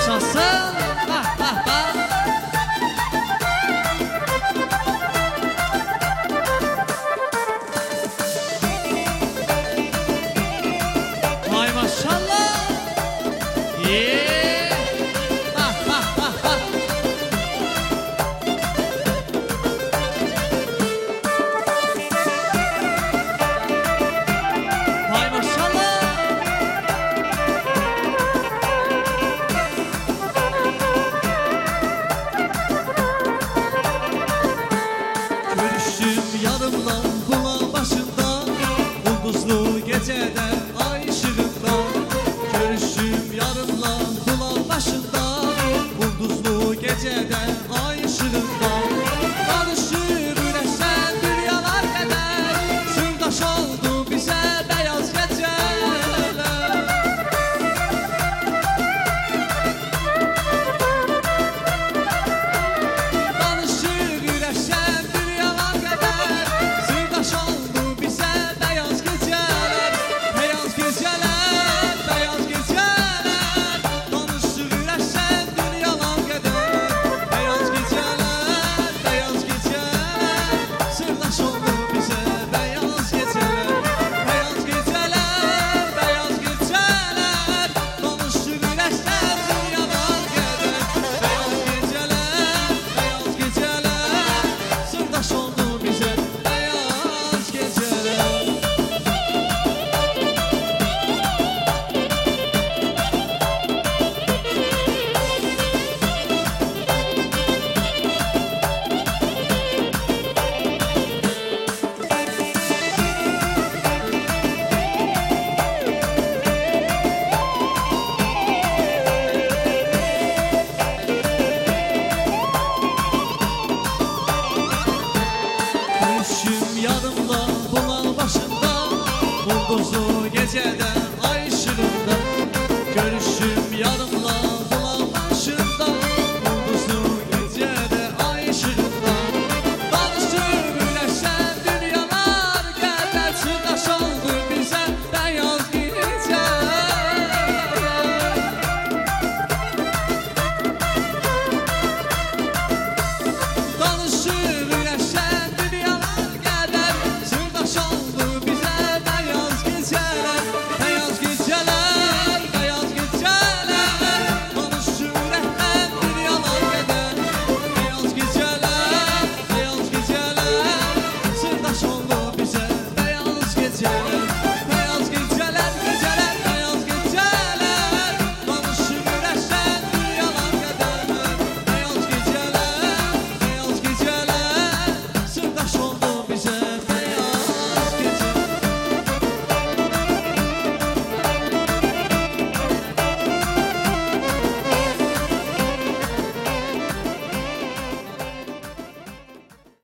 Yaşasın. Ah, ah, ah. Vay maşallah. Yeah. Ah, ah, ah, ah. Vay maşallah. Görüştüm yarımla bulan başında, ulduzlu gecede ay ışığında. Görüştüm yarımla bulan başında, ulduzlu gecede ay ışığında. Danışır güneşten dünyalar kadar, sırdaş oldu bize beyaz geceler. Danışır güneşten dünyalar kadar, sırdaş oldu bize beyaz geceler. Beyaz geceler, beyaz geceler. Danışır güneşten dünyalar kadar, beyaz geceler, beyaz geceler. Sırdaş oldu bize beyaz geceler. Beyaz geceler, beyaz geceler. Danışır güneşten dünyalar kadar, beyaz geceler, beyaz geceler. Sırdaş oldu bize beyaz geceler. Düşüm yanımda bulan başında, ulduzlu gecede